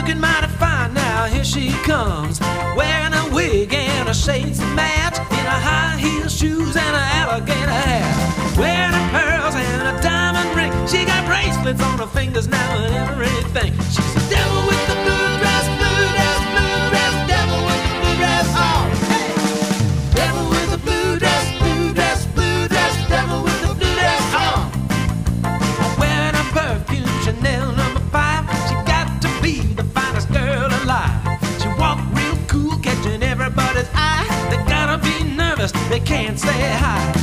looking mighty fine now. Here she comes, wearing a wig and a shades to match, in a high heel shoes and an alligator hat, wearing her pearls and a diamond ring. She got bracelets on her fingers now and everything. She's the devil with the blue dress, blue dress, blue dress, devil with the blue dress. Oh, hey, devil with the blue dress, blue dress, blue dress, devil with the blue dress. Oh, wearing a perfume Chanel #5. She got to be the finest girl alive. She walk real cool, catching everybody's eye. They gotta be nervous, they can't say hi.